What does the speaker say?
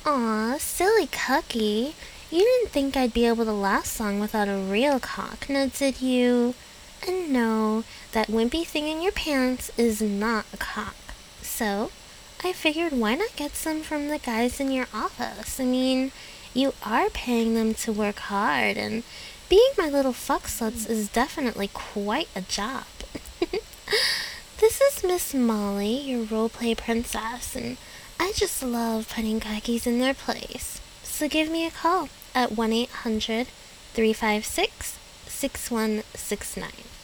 Aw, silly Cookie. You didn't think I'd be able to last long without a real cock, now did you? And no, that wimpy thing in your pants is not a cock. So, I figured why not get some from the guys in your office? I mean, you are paying them to work hard, and being my little fuck sluts is definitely quite a job. This is Miss Molly, your roleplay princess, and I just love putting cookies in their place. So give me a call at 1-800-356-6169.